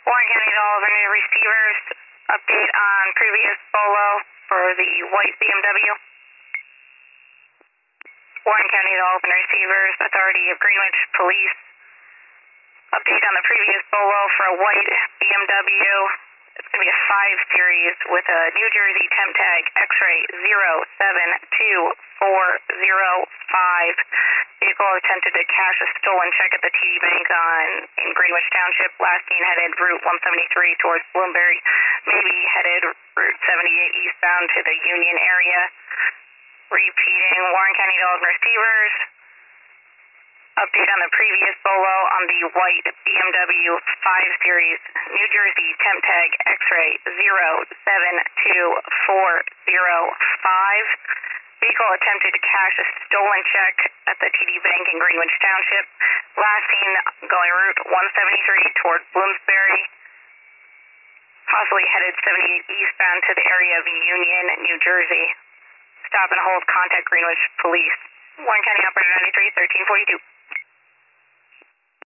Warren County to all of our new receivers. Update on previous Bolo for the white BMW. Warren County to all of our receivers. Authority of Greenwich Police. Update on the previous Bolo for a white BMW. It's going to be a 5 Series with a New Jersey temp tag X-ray 072405. Vehicle attempted to cash a stolen check at the TD Bank in Greenwich Township. Last seen headed Route 173 towards Bloomsbury. Maybe headed Route 78 eastbound to the Union area. Repeating, Warren County to all receivers. Update on the previous Bolo on the white BMW 5 Series, New Jersey temp tag X-ray 072405. Vehicle attempted to cash a stolen check at the TD Bank in Greenwich Township. Last seen going Route 173 toward Bloomsbury. Possibly headed 78 eastbound to the area of Union, New Jersey. Stop and hold, contact Greenwich Police. Warren County Operator 93, 1342.